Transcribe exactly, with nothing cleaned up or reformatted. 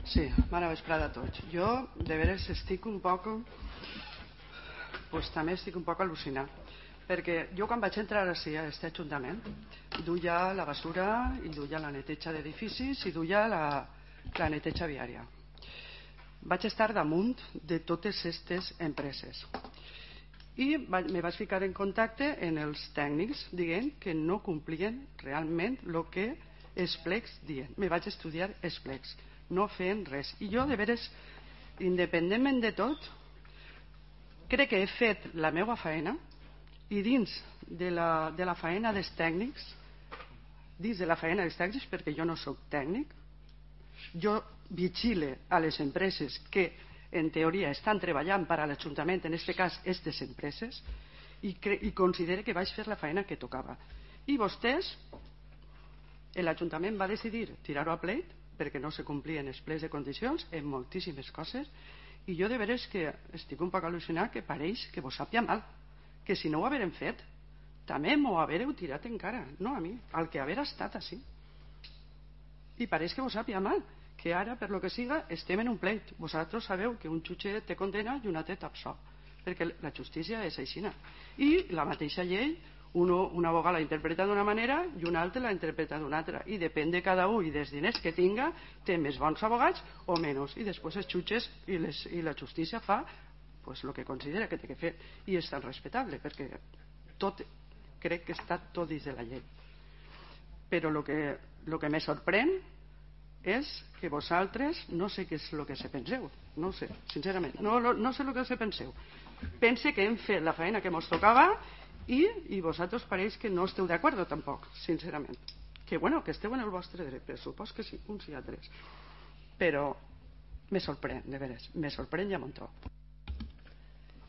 Sí, bona vesprada a tots. Jo, de veres, estic un poc... Pues també estic un poc al·lucinat. Perquè jo quan vaig entrar a aquest ajuntament duia la basura i duia la neteja d'edificis i duia la, la neteja viària. Vaig estar damunt de totes aquestes empreses i me vaig ficar en contacte amb els tècnics dient que no complien realment el que els plecs diuen. Me vaig estudiar els plecs, no feien res. I jo, de veres, independentment de tot, crec que he fet la meva feina i dins de la, de la feina dels tècnics, dins de la feina dels tècnics, perquè jo no sóc tècnic, jo vigile a les empreses que en teoria estan treballant per a l'Ajuntament, en aquest cas aquestes empreses, i, i considere que vaig fer la feina que tocava. I vostès, l'Ajuntament va decidir tirar-ho a pleit perquè no se complien els plecs de condicions en moltíssimes coses, i jo de veres que estic un poc al·lucinat que pareix que vos sàpia mal, que si no ho haverem fet també m'ho havereu tirat encara, no a mi, al que haver estat així. I pareix que vos sàpia mal que ara, per lo que siga, estem en un pleit. Vosaltres sabeu que un jutge té condena i un altre t'absol, perquè la justícia és aixina. I la mateixa llei, uno, un abogat la interpreta d'una manera i un altre la interpreta d'una altra. I depèn de cada un i dels diners que tinga, té més bons abogats o menys. I després els jutges i, les, i la justícia fa pues, el que considera que té que fer. I és tan respectable, perquè tot, crec que està tot dins de la llei. Però el que, lo que me sorprèn és que vosaltres no sé què és el que se penseu, no ho sé, sincerament, no, no, no sé el que se penseu. Pense que hem fet la feina que mos tocava i, i vosaltres pareix que no esteu d'acord tampoc, sincerament. Que bueno, que esteu en el vostre dret, pressupost que sí, uns i altres. Però me sorprèn, de veres, me sorprèn ja un muntó.